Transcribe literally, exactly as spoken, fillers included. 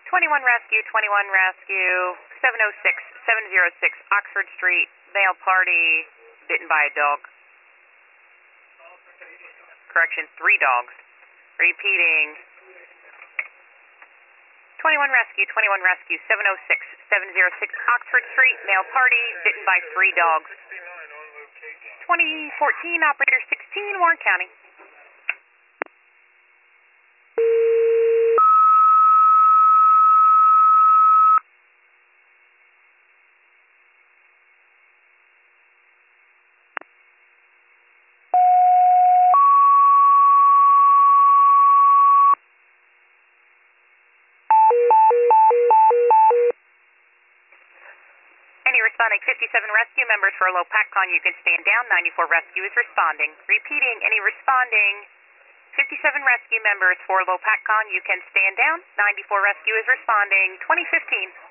twenty-one Rescue, twenty-one Rescue, seven oh six, seven oh six Oxford Street, male party, bitten by a dog. Correction, three dogs. Repeating. twenty-one Rescue, twenty-one Rescue, seven oh six, seven oh six Oxford Street, male party, bitten by three dogs. twenty fourteen, Operator sixteen, Warren County. Any responding fifty-seven Rescue members for a low PACCON, you can stand down. ninety-four Rescue is responding. Repeating, any responding fifty-seven Rescue members for low PACCON, you can stand down. ninety-four Rescue is responding. twenty fifteen.